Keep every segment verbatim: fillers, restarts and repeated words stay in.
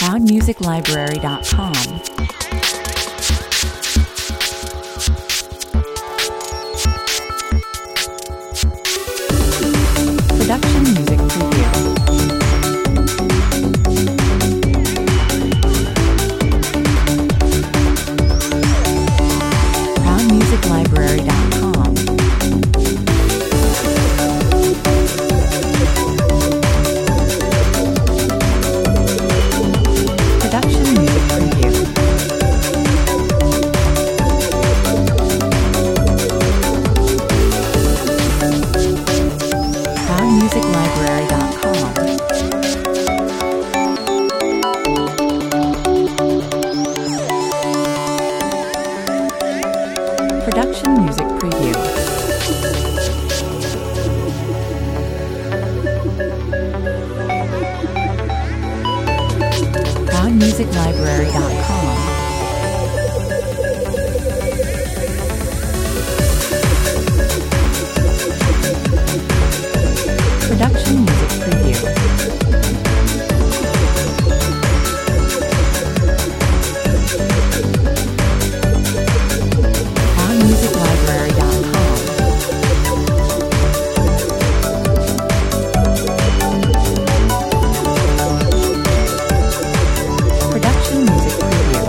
proud music library dot com. Production music preview. proud music library dot com. Production music preview. proud music library dot com. Production music preview. proud music library dot com. Production music preview. proud music library dot com. Production music preview.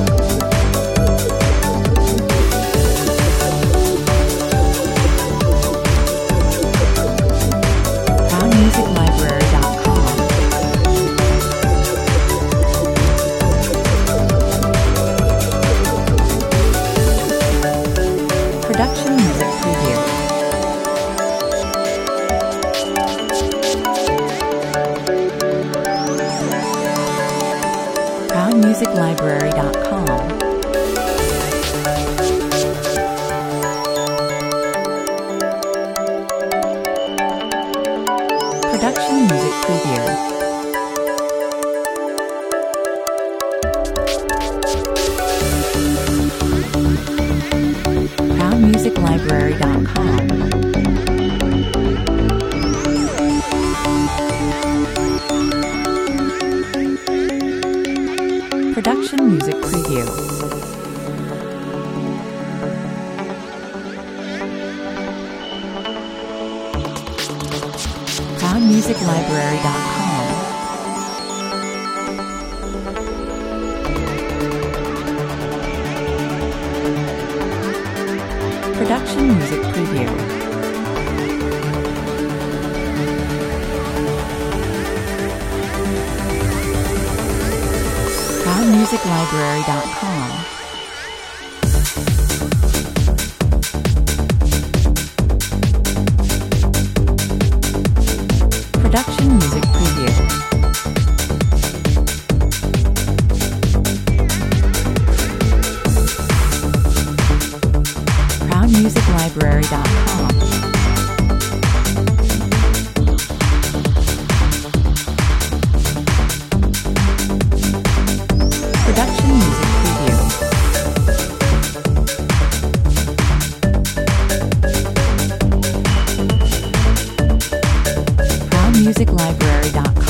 proud music library dot com. Production music preview. proud music library dot com. Production music preview. proud music library dot com. Production music preview. proud music library dot com. Production music preview. proud music library dot com. Production music preview. proud music library dot com. Production music preview. proud music library dot com.